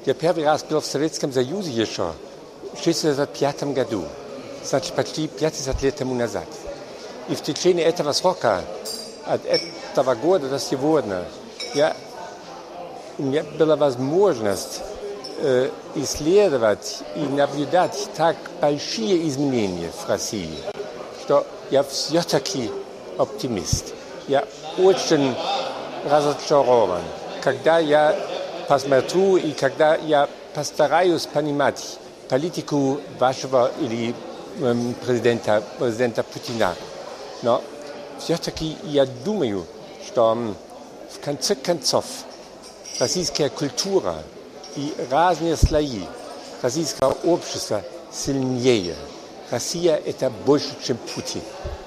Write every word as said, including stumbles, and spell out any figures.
Я первый раз был в Советском Союзе еще в шестьдесят пятом году, значит, почти пятьдесят лет тому назад. И в течение этого срока, от этого года до сегодня, я, у меня была возможность э, исследовать и наблюдать так большие изменения в России, что я все-таки оптимист. Я очень разочарован, когда я посмотрю и когда я постараюсь понимать политику вашего или эм, президента, президента Путина. Но все-таки я думаю, что эм, в конце концов российская культура и разные слои российского общества сильнее. Россия – это больше, чем Путин.